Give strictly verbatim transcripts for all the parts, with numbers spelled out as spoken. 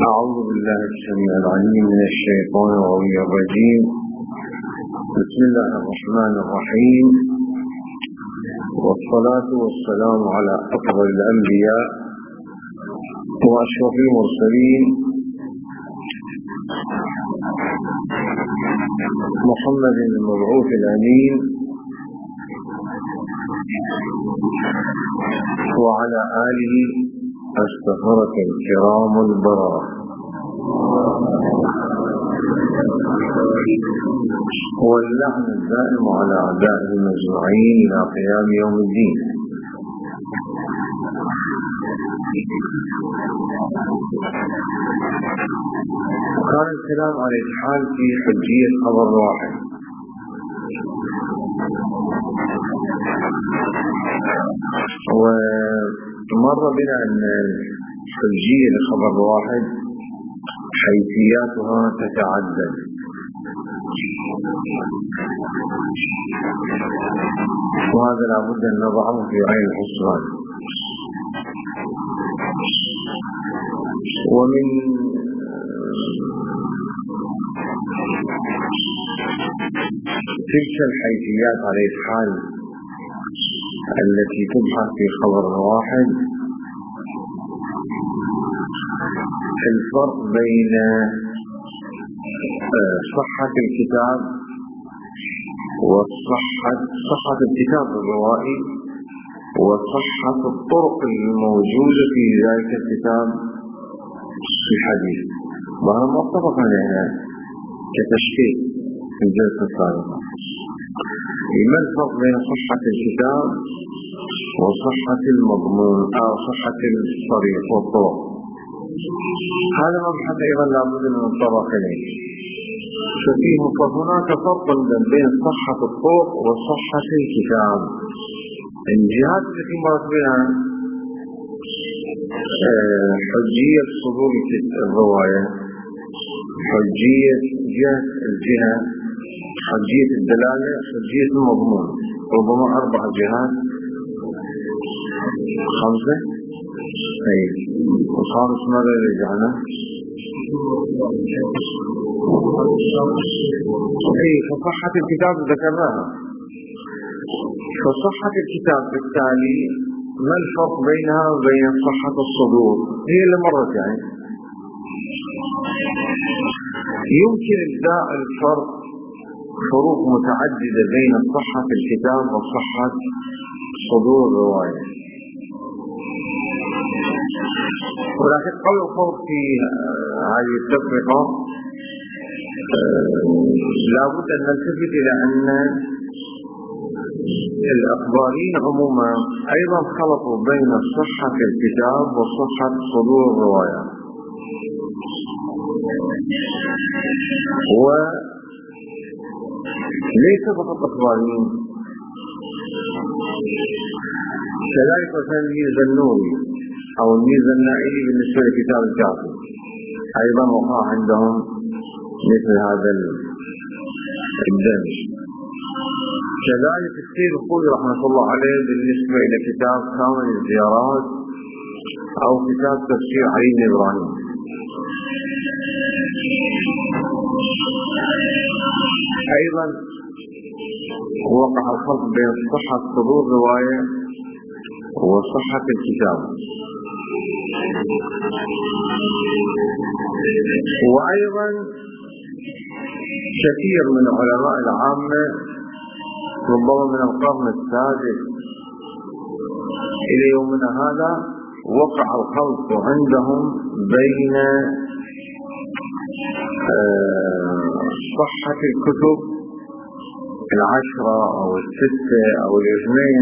أعوذ بالله السميع العليم من الشيطان الرجيم. بسم الله الرحمن الرحيم، والصلاة والسلام على أفضل الأنبياء وأشرف المرسلين محمد المبعوث الأمين وعلى آله السفرة الكرام البررة، واللعن الدائم على أعدائه المجموعين إلى قيام يوم الدين. وكان الكلام على الحال في حجية خبر واحد، ومر بنا أن الحجية لخبر واحد حيثياتها تتعدد، وهذا لابد أن نضعه في عين الحسبان. ومن تلك الحيثيات على الحال التي تبحث في خبر واحد الفرق بين صحة الكتاب وصحة صحة الكتاب الروائي وصحة الطرق الموجودة في ذلك الكتاب في الحديث، وهذا ما اتفق عليها كتشكيل في الجلسة السابقة. ما الفرق بين صحة الكتاب وصحة المضمون أو صحة الطريق والطرق؟ هذا مبحث أيضا لابد أن نتطرق إليه. ففيه فهناك فرق بين صحة الطرق وصحة الكتاب. الجهات التي مرت بها حجية صدور الرواية، حجية جهة الجهة، حجية الدلالة، حجية المضمون، ربما أربع جهات خمسة. أي وخامس ماذا رجعنا؟ أي فصحة الكتاب ذكرناها. فصحة الكتاب بالتالي ما الفرق بينها وبين صحة الصدور؟ هي اللي مرت يعني. يمكن إبداء الفرق فروق متعددة بين صحة الكتاب وصحة صدور الرواية، ولكن قبل الفرق في هذه التفرقة لابد أن نلتفت إلى أن الأخباريين عموما أيضا خلطوا بين صحة الكتاب وصحة صدور الرواية، وليس فقط أخباريين، كذلك مثلا الميزة النوري أو الميزة النائلي بالنسبة لكتاب الكافي أيضا وقع عندهم مثل هذا الدمج. كذلك السيد الخوئي رحمة الله عليه بالنسبة إلى كتاب كامل الزيارات أو كتاب تفسير علي بن إبراهيم. أيضا وقع الخلط بين صحة صدور رواية وصحة الكتاب. وأيضا كثير من علماء العامة ربما من القرن السادس إلى يومنا هذا وقع الخلط عندهم بين صحة الكتب العشرة أو الستة أو الاثنين،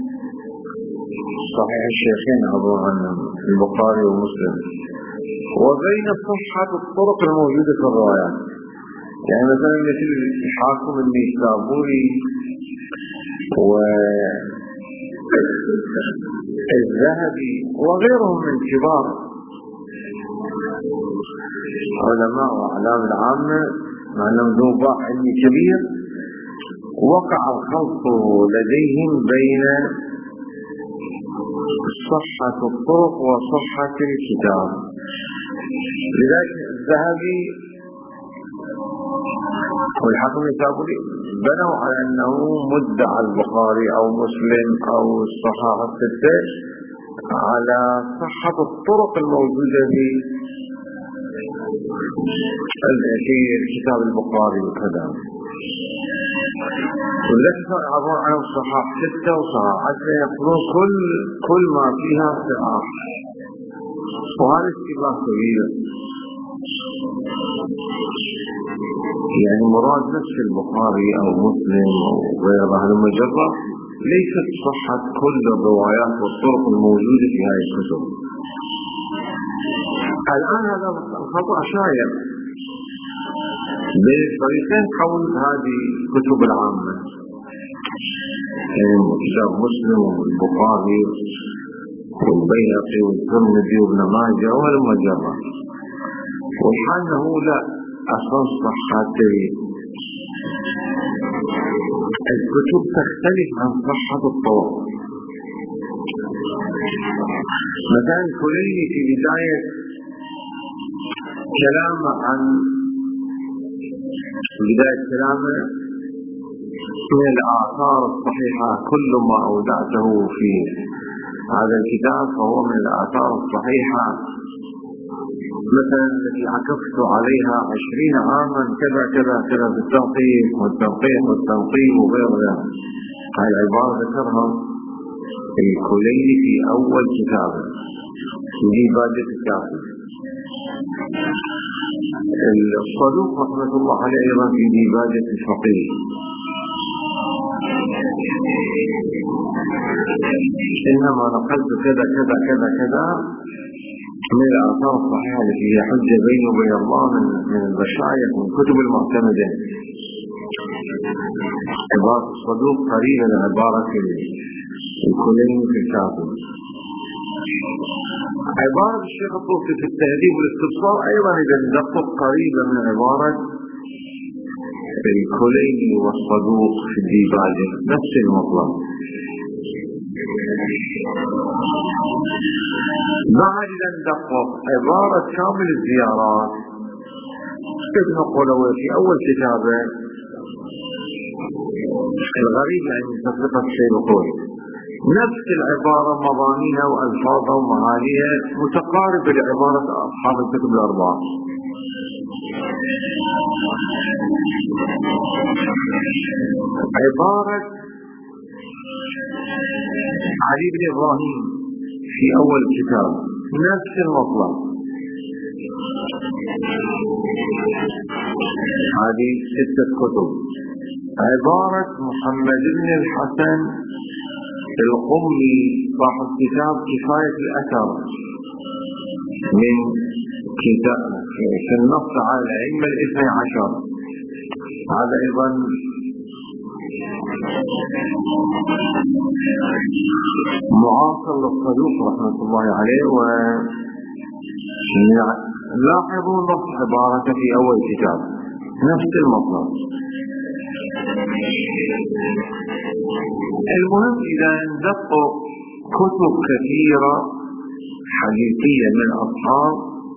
صحيح الشيخين عبر عنهم البخاري ومسلم، وبين صحة الطرق الموجودة في الروايات. يعني مثلا مثل الحاكم النيسابوري والذهبي وغيرهم من كبار علماء وأعلام العامة مع أنهم ذو باع علمي كبير، وقع الخلط لديهم بين صحة الطرق وصحة الكتاب. لذلك الذهبي والحاكم النيسابوري بنوا على أنه مدعى البخاري أو مسلم أو الصحاح الستة على صحة الطرق الموجودة في في كتاب البخاري وكذا، والتي صار عبارة عن صحاح ستة وصحاح عشرة يقولون كل كل ما فيها صحاح، وهذا اشتباه كبير. يعني مراد نفس البخاري أو مسلم أو غيرها المجرة ليست صحة كل الروايات والطرق الموجودة في هذه الكتب. الآن هذا الخطأ شائع بين الفريقين حول هذه الكتب العامة، يعني كتاب مسلم والبخاري والبيهقي والترمذي وابن ماجه والمجرة، والحال أنه لا أصل صحة الكتب تختلف عن صحة الطرق. مثلا الكليني في بداية كلامه عن بداية كلامه من الآثار الصحيحة كل ما أودعته في هذا الكتاب فهو من الآثار الصحيحة، مثلا التي عكفت عليها عشرين عاما كذا كذا كذا بالتنقيح والتنقيح والتنقيح وغير ذلك. هذه العبارة ذكرها الكليني في أول كتابه في ديباجة الكافي. الصدوق رحمة الله عليه أيضا في ديباجة الفقيه. إنما نقلت كذا كذا كذا كذا من الآثار الصحيحة التي هي حجة بينه وبين الله من من المشايخ من كتب المعتمدة. عبارة الصدوق قريبة من عبارة الكليني في الكافي. عبارة الشيخ الطوسي في التهذيب والاستبصار أيضا إذا ندقق قريبة من عبارة الكليني والصدوق في الديباجة، نفس المطلب. بعد إذا ندقق عبارة كامل الزيارات ابن قولوي في أول كتابه الغريب عن تطبيق الشيخ الطوسي نفس العبارة مضامينها وألفاظها ومعانيها متقاربة لعبارة أصحاب الكتب الأربعة. عبارة علي بن إبراهيم في أول كتاب نفس المطلب. هذه ستة كتب. عبارة محمد بن الحسن القمي صاحب كتاب كفاية الأثر من كتاب في النص على الأئمة الاثني عشر، هذا أيضا معاصر للصدوق رحمة الله عليه. ولاحظوا نص عبارة في أول كتاب نفس المطلب. المهم إذا ندقق كتب كثيرة حديثية من أصحاب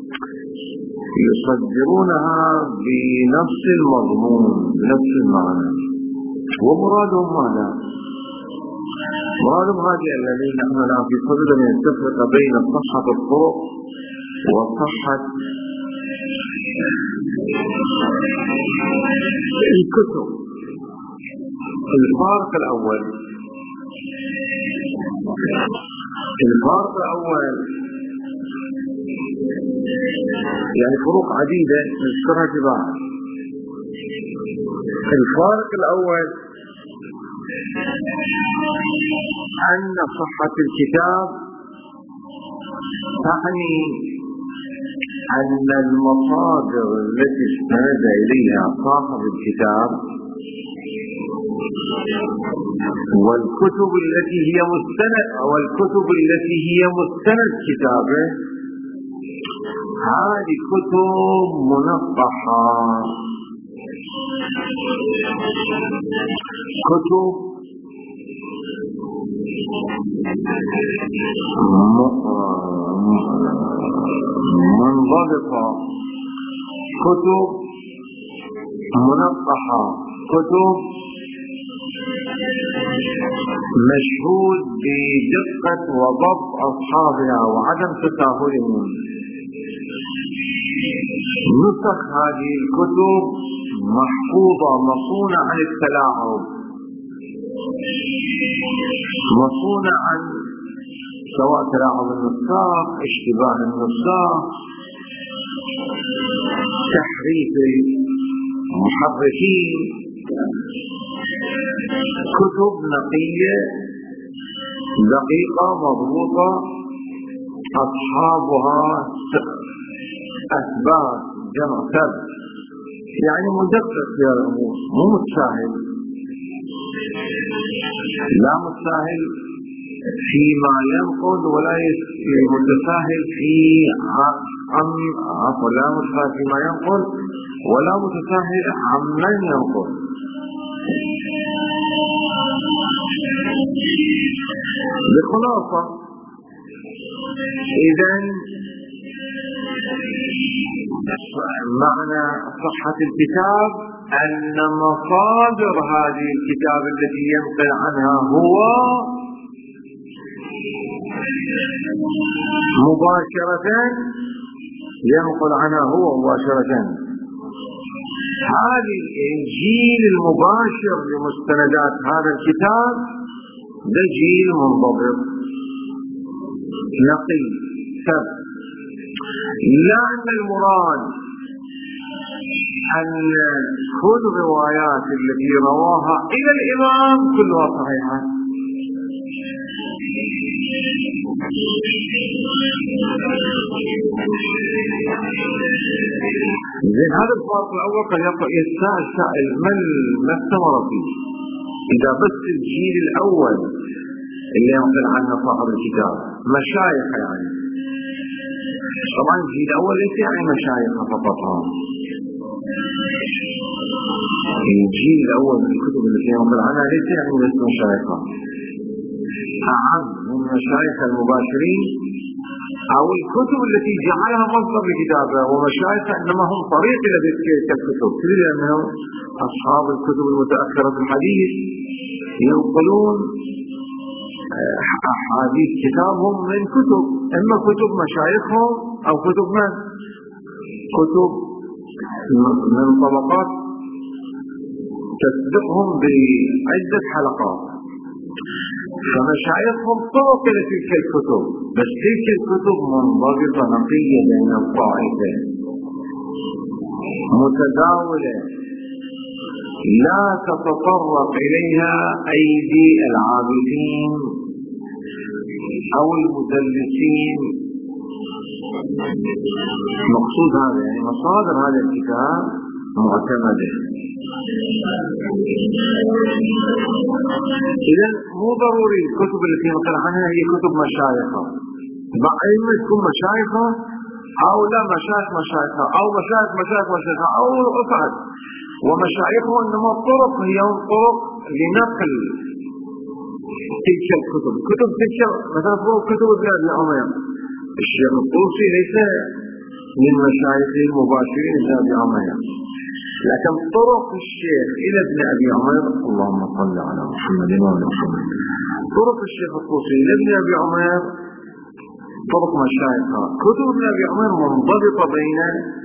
يصدرونها بنفس المضمون بنفس المعنى، ومرادهم ماذا؟ مرادهم هذه الذي نحن الآن في صدد من التفرقة بين صحة الطرق وصحة الكتب. الفارق الأول الفارق الأول يعني فروق عديدة نذكرها تباعا. الفارق الأول أن صحة الكتاب تعني أن المصادر التي استند إليها صاحب الكتاب والكتب التي هي مستند والكتب التي هي مستند كتابه هذه كتب منقحة، كتب منضبطة، كتب منقحة، كتب مشهود بدقة وضبط أصحابها وعدم تساهلهم. نسخ هذه الكتب محفوظة مصونة عن التلاعب، مصونة عن سواء تلاعب النساخ، اشتباه النساخ، تحريف المحرفين. كتب نقية دقيقة مضبوطة، أصحابها أثبات جمع ثبت، يعني مدقق في الأمور، مو متساهل، لا متساهل فيما ينقل ولا متساهل في عم عفوا لا متساهل فيما ينقل ولا متساهل عمن ينقل. بخلاصة إذن معنى صحة الكتاب أن مصادر هذه الكتاب التي ينقل عنها هو مباشرة ينقل عنها هو مباشرة هذه الإنجيل المباشر لمستندات هذا الكتاب، ده جيل منضبط نقي ثبت. لا أن المراد أن كل الروايات التي رواها إلى الإمام كلها صحيحة، زين هذا الفرق الأول قد يسأل السائل ما استمر فيه. إذا بس الجيل الأول اللي ينقل عنه صاحب الكتاب مشايخ، يعني طبعا الجيل الأول ليس يعني مشايخ فقط، الجيل الأول من الكتب التي ينقل عنها ليس يعني بس مشايخ، أعم من مشايخ المباشرين أو الكتب التي جعلها مصدر لكتابه، ومشايخ إنما هم طريق إلى تلك الكتب، لأنهم أصحاب الكتب المتأخرة في الحديث ينقلون أحاديث كتابهم من كتب، إما كتب مشايخهم أو كتب من؟ كتب من طبقات تسبقهم بعدة حلقات، فمشايخهم طرق إلى تلك الكتب، بس تلك الكتب منضبطة نقية بين الطائفة متداولة لا تتطرق إليها أيدي العابثين أو المدلسين. مقصود هذا يعني مصادر هذا الكتاب معتمدة. إذن مو ضروري الكتب التي نقل عنها هي كتب مشايخة، إما تكون مشايخة أو لا مشايخ مشايخة أو مشايخ مشايخ مشايخة أو أفعد، ومشايخه إنما الطرق هي طرق لنقل تلك الكتب. كتب تلك مثلا كتب ابن أبي عمير، الشيخ الطوسي ليس من مشايخه المباشرين ابن أبي عمير، لكن طرق الشيخ إلى ابن أبي عمير، اللهم صل على محمد وعلى محمد، طرق الشيخ الطوسي إلى ابن أبي عمير طرق مشايخه. كتب ابن أبي عمير منضبطة بين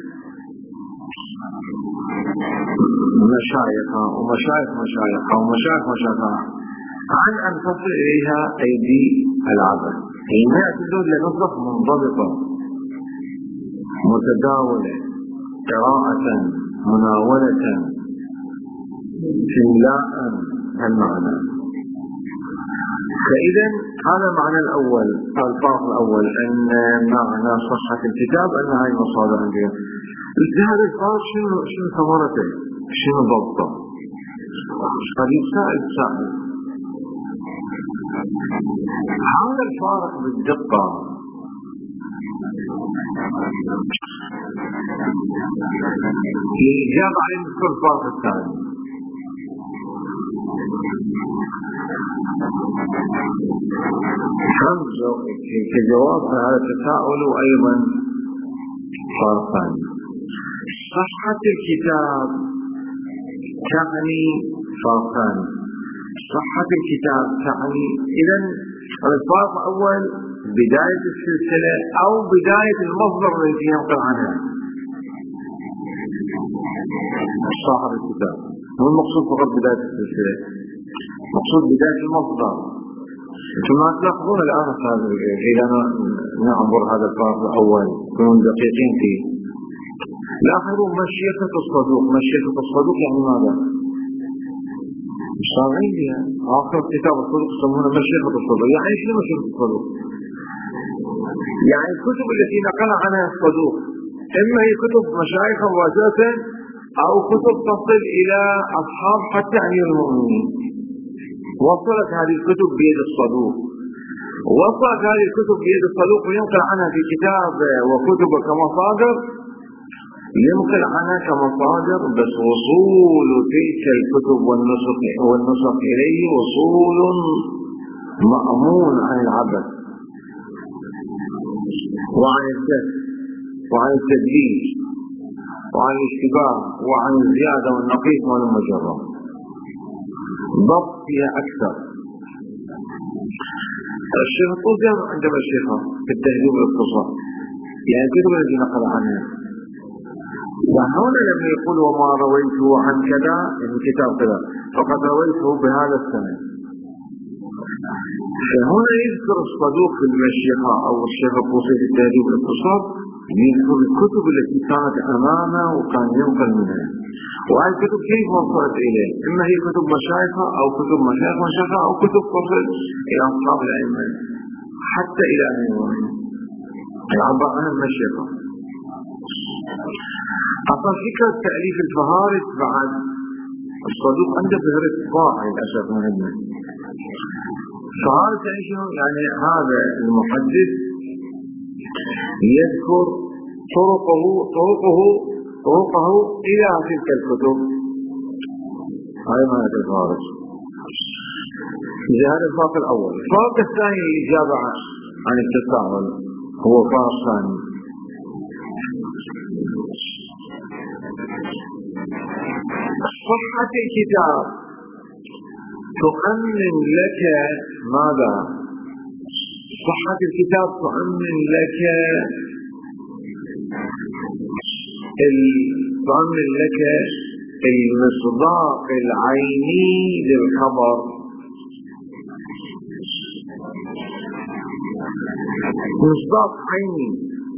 مشايخة ومشايخ مشايخة ومشايخ مشايخة عن أن تصل إليها أيدي العبد. حينما تدل لنصف منضبطة متداولة قراءة مناولة إملاء المعنى. فإذا هذا المعنى الأول، الفرق الأول أن معنى صحة الكتاب أن هذه المصادر عندنا. هذا الفرق شنو شنو ثمرته؟ شنو ضبطه؟ قد يسأل السائل هذا الفارق بالدقة الإجابة على نذكر الفارق الثاني. خمسة كجواب هذا التساؤل أيضا فرقان. صحة الكتاب تعني فرقان. صحة الكتاب تعني إذن الفرق الأول بداية السلسلة أو بداية المصدر الذي ينقل عنها صاحب الكتاب. مو المقصود فقط بداية السلسلة، مقصود بداية المصدر. ثم تلاحظون الآن إذا نعبر هذا الفرق الأول كونوا دقيقين فيه. لاحظوا مشيخة الصدوق. مشيخة الصدوق يعني ماذا؟ مشتغلين بها. آخر كتاب الصدوق يسمونه مشيخة الصدوق. يعني شنو مشيخة الصدوق؟ يعني الكتب التي نقل عنها الصدوق إما هي كتب مشايخ مباشرة أو كتب تصل إلى أصحاب حتى أمير المؤمنين. وصلت هذه الكتب بيد الصدوق. وصلت هذه الكتب بيد الصدوق وينقل عنها في كتاب وكتب كمصادر، ينقل عنها كمصادر، بس وصول تلك الكتب والنسخ والنسخ إليه وصول مأمون عن العبث وعن الكذب وعن التدليس وعن الاشتباه وعن الزيادة والنقيص والمجرد. ضبط فيها أكثر. الشيخ الطوسي عندما الشيخة في التهذيب والاختصار يعني الكتب التي نقل عنها، وهنا لما يقول وما رويته عن كذا يعني كتاب كذا فقد رويته بهذا السنة، فهنا يذكر الصدوق في المشيخة أو الشيخ الطوسي في التهذيب والاختصار يذكر الكتب التي كانت أمامه وكان ينقل منها. وهذه الكتب كيف وصلت إليه؟ إما هي كتب مشايخة أو كتب مشايخ مشايخة أو كتب تصل إلى أصحاب الأئمة حتى إلى أمير يعبر عنها المشيخة. أصلا فكرة تأليف الفهارس بعد الصدوق عنده فهرس ضاعي للأسف مهمة. فهارس يعني شنو؟ يعني هذا المحدث يذكر طرقه طرقه طرقه إلى تلك الكتب. هذا ما هذا الفارس. هذا الفرق الأول. الفرق الثاني الإجابة عن التساؤل هو فرق ثاني. صحة الكتاب تؤمن لك ماذا؟ صحة الكتاب تؤمن لك تؤمن لك المصداق العيني للخبر. مصداق عيني.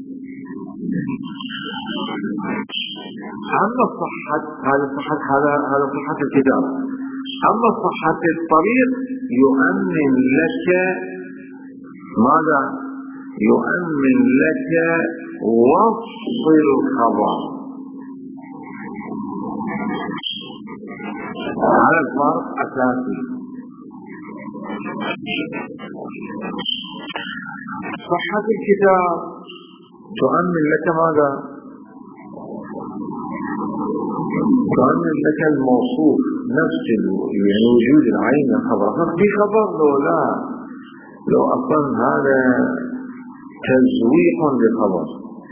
أما صحة هذا صحة هذا هذا صحة الكتاب. أما صحة الطريق يؤمن لك ماذا؟ يؤمن لك وصل الخبر. هذا الفرق أساسي. صحة الكتاب تؤمن لك ماذا؟ تؤمن لك الموصوف نفسه يعني وجود العين الخبر. في خبر لو لا لو أصلا هذا تزويق للخبر،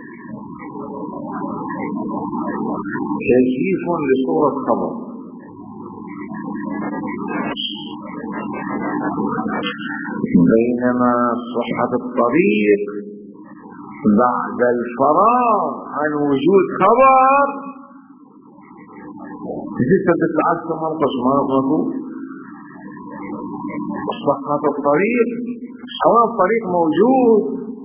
تزييف لصورة خبر. بينما صحة الطريق بعد الفراغ عن وجود خبر ستة عشر منقص ما نقصه. صحة الطريق أولا الطريق موجود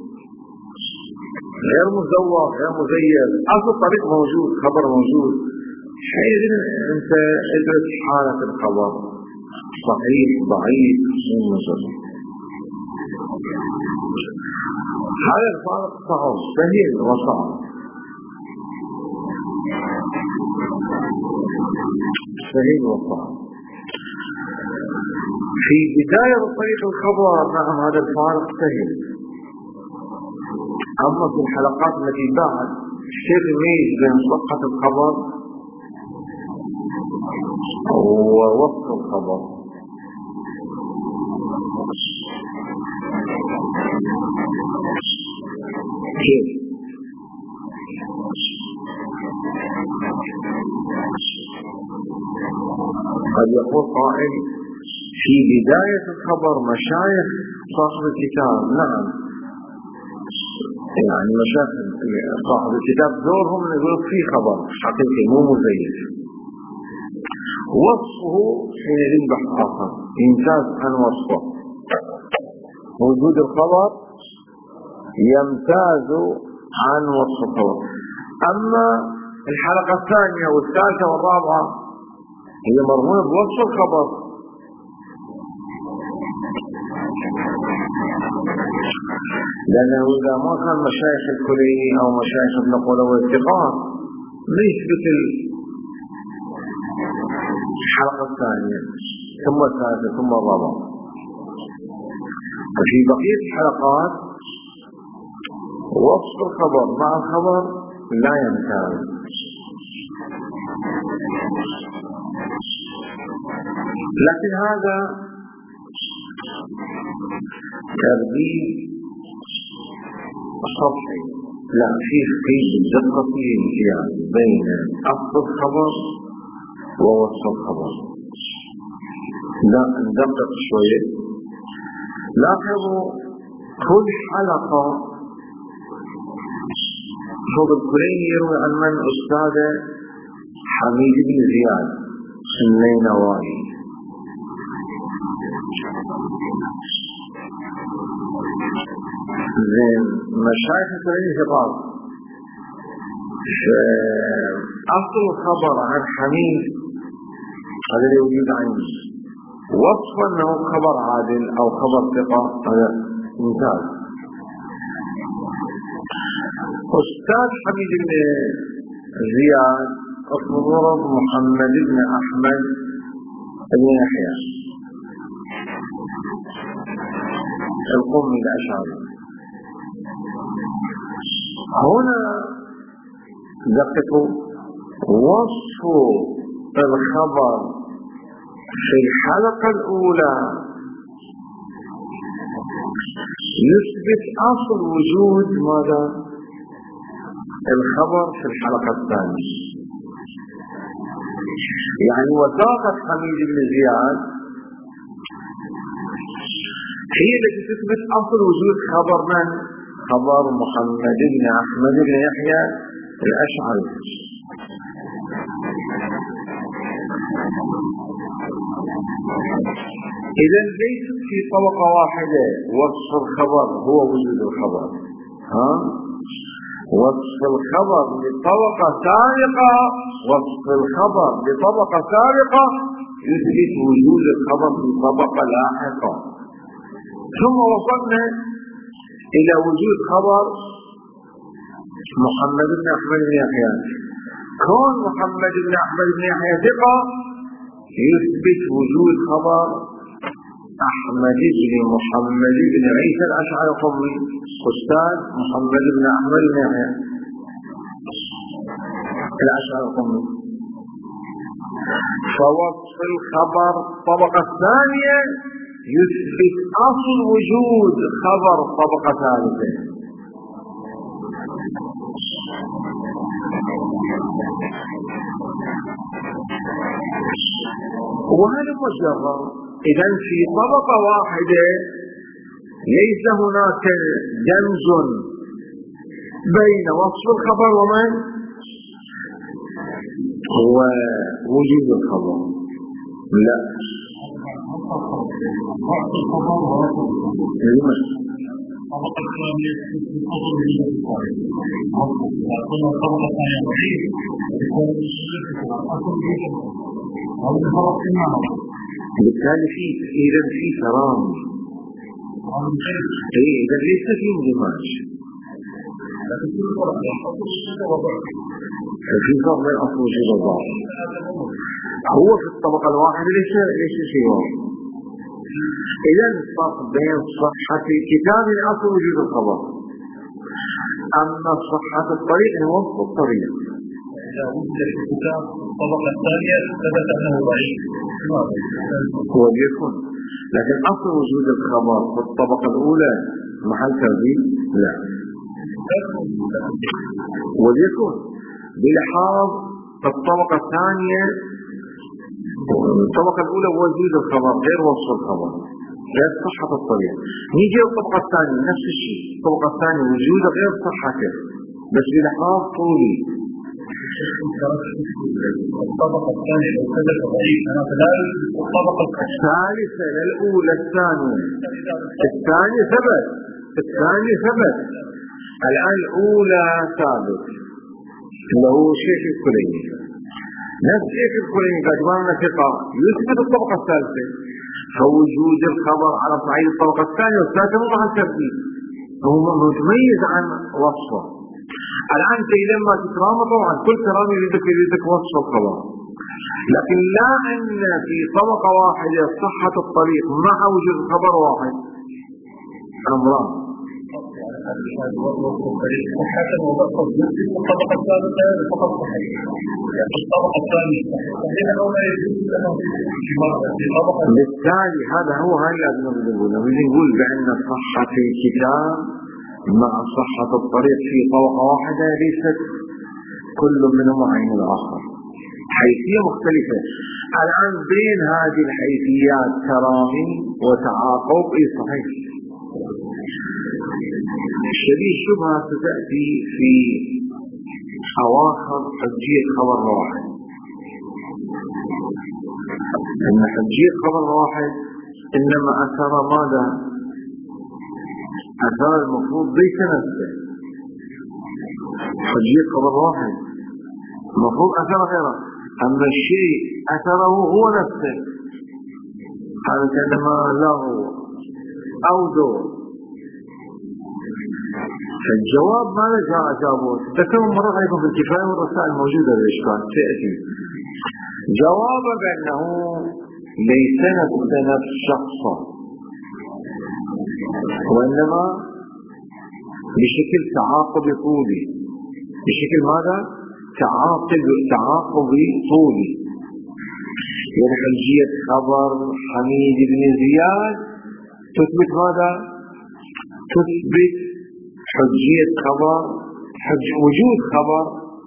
غير مزور غير مزير، أصل الطريق موجود خبر موجود. حينئذ أنت ادرس حالة الخبر صحيح ضعيف منصف. هذا الفرق صعب سهل وصعب. سهل وصعب. في بداية طريق الخبر نعم هذا الفارق سهل. أما في الحلقات التي بعد كيف يميز بين صحة الخبر ووصف الخبر؟ كيف؟ قد يقول قائل في بداية الخبر مشايخ صاحب الكتاب، نعم، يعني مشايخ صاحب الكتاب دورهم يقول في خبر حقيقي مو مزيف، وصفه حينئذ بحث آخر يمتاز عن وصفه. وجود الخبر يمتاز عن وصف الخبر. أما الحلقة الثانية والثالثة والرابعة هي مرهونة بوصف الخبر، لأنه إذا ما كان مشايخ الكليني أو مشايخ ابن قولة والثقات ما يثبت الحلقة الثانية ثم الثالثة ثم الرابعة. وفي بقية الحلقات وصف الخبر مع الخبر لا يمتاز. لكن هذا ترتيب سطحي، لا فيه قيد دقة في الامتياز بين أصل الخبر ووصف الخبر. لا ندقق شوية. لاحظوا كل حلقة شوف الكليني يروي عن من؟ أستاذ حميد بن زياد النينوائي. زين مشايخ الكليني ثقات. أصل الخبر عن حميد هذا اللي يوجد عندي، وصف أنه خبر عادل أو خبر ثقة هذا ممتاز. أستاذ حميد بن زياد اسمه محمد بن أحمد بن يحيى القمي الأشعري. هنا دققوا، وصف الخبر في الحلقة الأولى يثبت أصل وجود ماذا؟ الخبر في الحلقة الثانية. يعني وثاقة حميد بن زياد هي التي تثبت أصل وجود خبر من؟ خبر محمد بن أحمد بن يحيى الأشعري. إذا ليس في طبقة واحدة وصف الخبر هو وجود الخبر، ها؟ وصف الخبر بطبقة سابقة، وصف الخبر بطبقة سابقة يثبت وجود الخبر في طبقة لاحقة. ثم وصلنا إلى وجود خبر محمد بن أحمد بن يحيى. كون محمد بن أحمد بن يحيى ثقة يثبت وجود خبر أحمد بن محمد بن عيسى الأشعري القمي أستاذ محمد بن أحمد بن يحيى الأشعري القمي. فوصف الخبر الطبقة الثانية يثبت أصل وجود خبر الطبقة الثالثة. وهذا مجرد. إذن في طبقة واحدة ليس هناك دمج بين وصف الخبر ومن هو وجود الخبر، لا. بالتالي في إذا في ترامي، أي إذا ليس في اندماج، ففي فرق بين أصل وجود الضابط. هو في الطبقة الواحدة ليس ليس شيء واحد. إذا الفرق بين صحة الكتاب أصل وجود الخبر، أما صحة الطريق هو وصف الطريق. إذا وجد في الكتاب الطبقة الثانية ثبت أنه ضعيف. وليكن لكن أصل وجود الخبر في الطبقة الأولى محل ترديد لا. وليكن بلحاظ الطبقة الثانية، الطبقة الأولى وجود الخبر غير وصف الخبر غير صحة الطريق. نيجي الطبقة الثانية نفس الشيء، الطبقة الثانية وجوده غير صحته بس بلحاظ طولي. الطبقة الثانية لو كانت ضعيف أنا فلاش الطبقة الثالثة للأولى الثانية الثانية ثبت الثانية ثبت الآن الأولى ثابت اللي هو شيخ الكليني نفس شيخ الكليني كاتبان ثقة يثبت الطبقة الثالثة، فوجود الخبر على صعيد الطبقة الثانية والثالثة مو محل ترديد، هو متميز عن وصفه. الآن لما تكرامه طبعا كل كرامة يريدك يريدك وصف الخبر، لكن لا أن في طبقة واحدة صحة الطريق مع وجود خبر واحد أمران. حتى لو بقصد الطبقة الثالثة فقط صحيح، الطبقة الثانية بالتالي هذا هو هاي لازم نقوله، نقول بأن صحة الكتاب مع صحة الطريق في طبقة واحدة ليست كل منهما عين الآخر، حيثية مختلفة. الآن بين هذه الحيثيات تراهي وتعاقب إيه صحيح. شبيه شبهة ستأتي في أواخر حجية خبر واحد، أن حجية خبر واحد إنما أثر ماذا؟ أثر المفروض ليس نفسه. حجية خبر واحد المفروض أثر غيره، أما الشيء أثره هو نفسه، هذا كأنما له أو دور. فالجواب ماذا جاء جابه؟ ذكروا مرة أيضا في الكفاية والرسائل الموجودة بالإشكال سيأتي جواب بأنه ليس نفس نفس شخصا، وإنما بشكل تعاقب طولي. بشكل ماذا؟ تعاقب تعاقب طولي. يعني حجية خبر حميد بن زياد تثبت ماذا؟ تثبت حجية خبر حج وجود خبر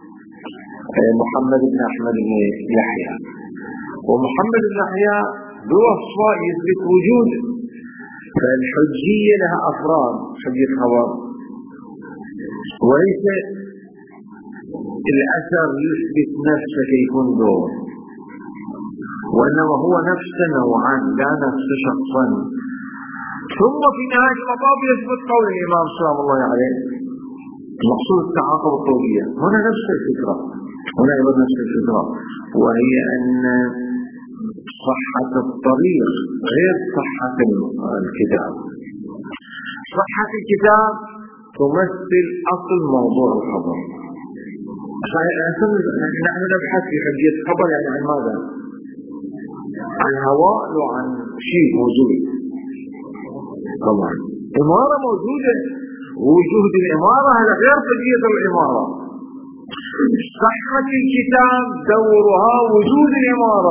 محمد بن أحمد بن يحيى، ومحمد بن يحيى بوصفه يثبت وجود. فالحجية لها أفراد حجية خبر، وليس الأثر يثبت نفسه كيكون دور، وإنما هو نفس نوعا لا نفس شخصا. ثم في نهاية المطاف يثبت قول الإمام سلام الله عليه مقصود التعاقب الطولية. هنا نفس الفكرة، هنا أيضا نفس الفكرة، وهي أن صحة الطريق غير صحة الكتاب. صحة الكتاب تمثل أصل موضوع الخبر. نحن نبحث في حجية الخبر يعني عن ماذا؟ عن هواء وعن شيء موجود. طبعا إمارة موجودة، وجود الإمارة هذا غير حجية الإمارة. صحة الكتاب دورها وجود الإمارة،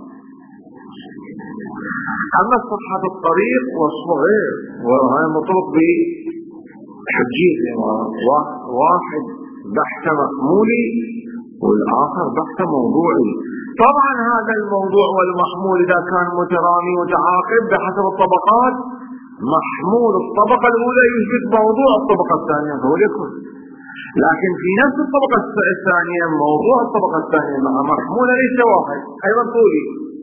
أما صحة الطريق وصفه غير، وهذا مرتبط بحجية الإمارة. واحد بحث محمولي والآخر بحث موضوعي. طبعا هذا الموضوع والمحمول إذا كان مترامي وتعاقب بحسب الطبقات، محمول الطبقة الأولى يثبت موضوع الطبقة الثانية فهو يكون، لكن في نفس الطبقة الثانية موضوع الطبقة الثانية مع محمول ليس واحد أيضا طولي.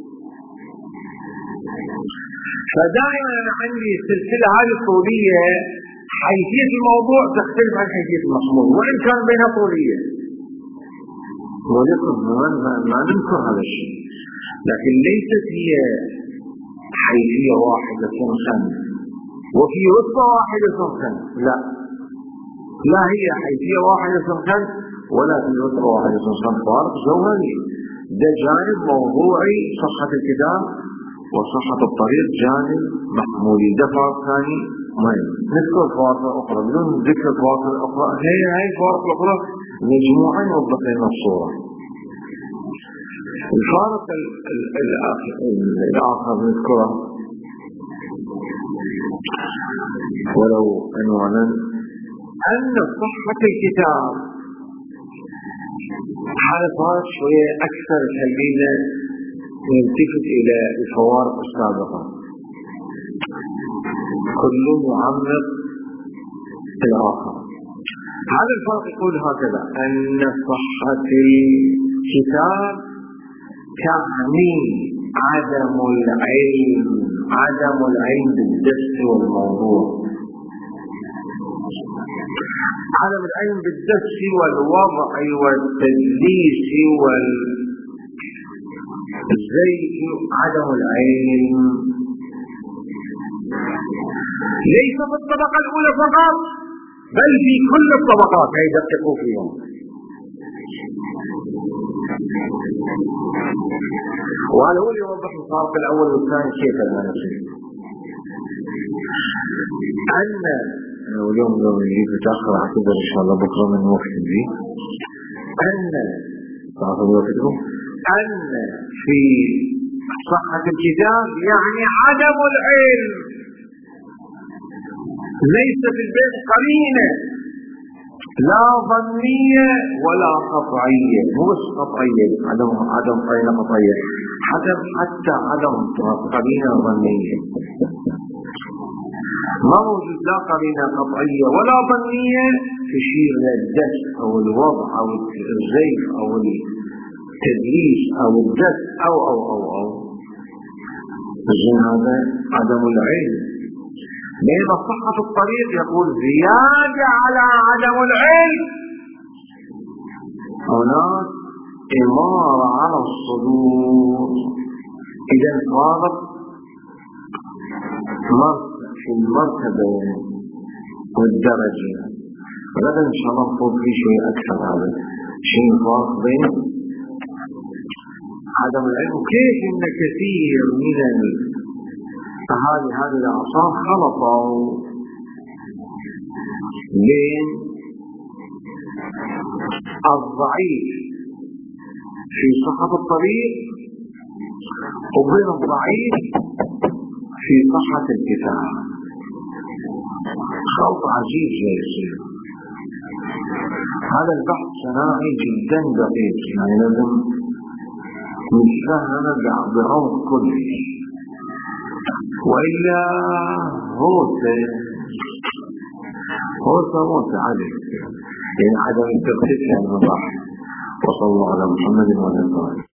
فدائما أنا عندي السلسلة هذه الطولية حيثية الموضوع تختلف عن حيثية المحمول وإن كان بينها طولية، ولكن ما ننكر هذا الشيء، لكن ليست هي حيثية واحدة سنخن وفي رتبة واحدة سنخن، لا لا هي حيثية واحدة سنخن ولا في رتبة واحدة سنخن، فارق جوهري. ده جانب موضوعي صحة الكتاب وصحة الطريق جانب محمولي. ده فارق ثاني مهم. نذكر فوارق أخرى بدون ذكر فوارق أخرى، هي هاي الفوارق الأخرى مجموعة نوضح لنا الصورة. الفارق الآخر نذكره ولو عنوانا أن صحة الكتاب حالة شوية أكثر خلينا نلتفت إلى الفوارق السابقة. كل معمق الآخر. هذا الفرق يقول هكذا: أن صحة الكتاب تعني عدم العلم عدم العلم بالدس والموضوع، عدم العلم بالدس والوضع والتدليس والزيف، عدم العلم ليس في الطبقة الأولى فقط بل في كل الطبقات. هي دققوا فيهم. وهذا هو اللي يوضح الفرق الأول والثاني كيف المناسب. أن اليوم يوم اللي بتأخر أعتذر إن شاء الله بكرة من وقت دي. أن تعرفوا وقتكم أن في صحة الكتاب يعني عدم العلم، ليس في البيت قرينة لا ظنية ولا قطعية، مو بس قطعية، عدم عدم قرينة قطعية، عدم حتى عدم قرينة ظنية، ما موجود لا قرينة قطعية ولا ظنية تشير إلى الدس أو الوضع أو الزيف أو التدليس أو الدس أو أو أو أو إذن هذا عدم العلم. لأن صحة الطريق يقول زيادة على عدم العلم. هناك إمارة على الصدور. إذا صارت في المرتبة والدرجة. غدا إن شاء الله نقول في شيء أكثر. هذا شيء فرق بين عدم العلم. كيف إن كثير من هذه هذه الأعصاب خلطوا بين الضعيف في صحة الطريق وبين الضعيف في صحة الكتاب. خلط عجيب جاي يصير. هذا البحث صناعي جدا دقيق، يعني لازم نتفهم بعمق كله، وإلا هوسة هوسة موسى عليه، يعني عدم التركيز يعني مضاح. وصلى الله على محمد وعلى آله.